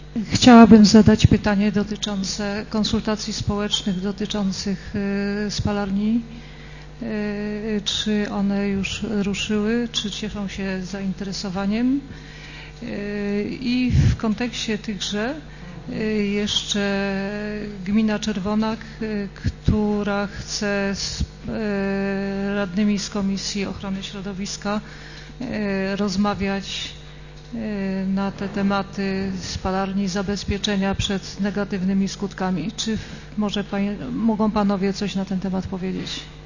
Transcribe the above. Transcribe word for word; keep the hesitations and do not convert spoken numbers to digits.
Chciałabym zadać pytanie dotyczące konsultacji społecznych dotyczących spalarni. Czy one już ruszyły, czy cieszą się zainteresowaniem? I w kontekście tychże jeszcze gmina Czerwonak, która chce z radnymi z Komisji Ochrony Środowiska rozmawiać na te tematy spalarni, zabezpieczenia przed negatywnymi skutkami. Czy może pan, mogą Panowie coś na ten temat powiedzieć?